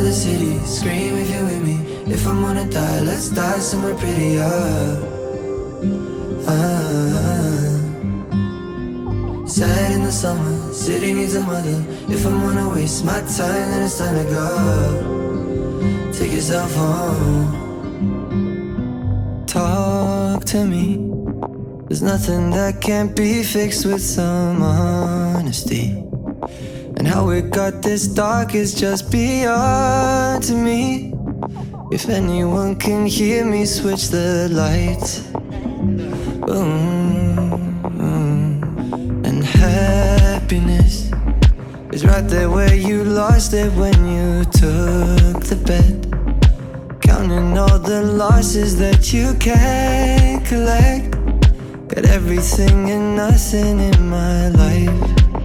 the city, scream if you're with me. If I'm gonna die, let's die somewhere prettier. Sad in the summer, city needs a mother. If I'm gonna waste my time, then it's time to go. Take yourself home. Talk to me. There's nothing that can't be fixed with some honesty. And how it got this dark is just beyond to me. If anyone can hear me, switch the lights. And happiness is right there where you lost it when you took the bet. Counting all the losses that you can't collect. Got everything and nothing in my life.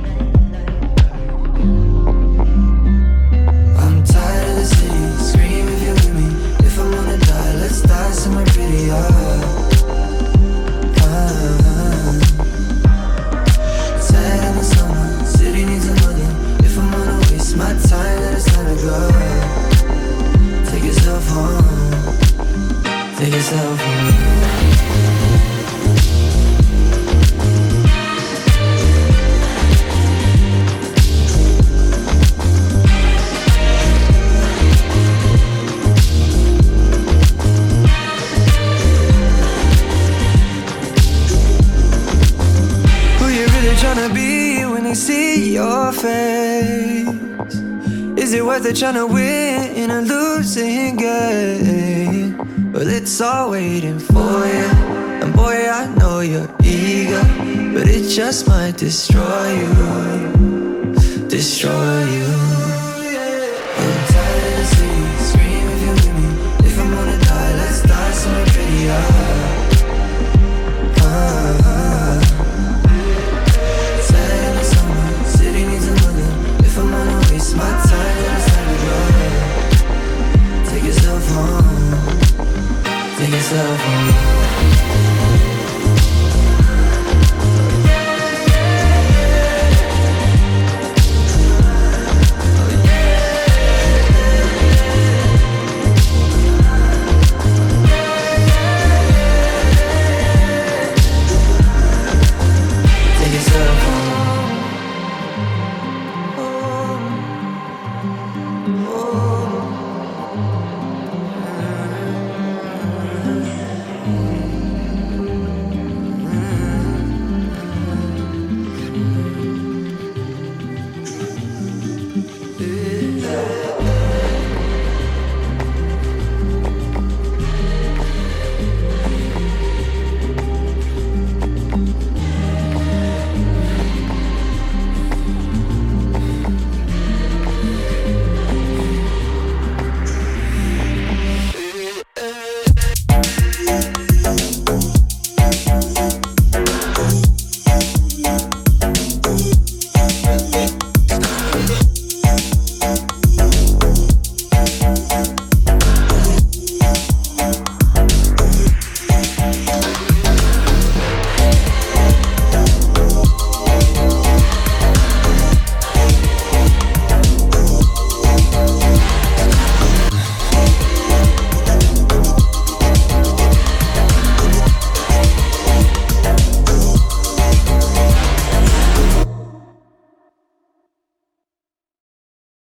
I'm tired of the city, scream if you're with me. If I'm gonna die, let's die somewhere prettier. Sad in the summer, city needs a mother. If I'm gonna waste my time, then it's time to go. Take yourself home. Take yourself home. Tryna be when they see your face? Is it worth it tryna win in a losing game? Well, it's all waiting for you. And boy, I know you're eager, but it just might destroy you. Destroy you. I'm tired of the city, scream if you're with me. If I'm gonna die, let's die somewhere prettier. My time, then it's time to go. Take yourself home. Take yourself home.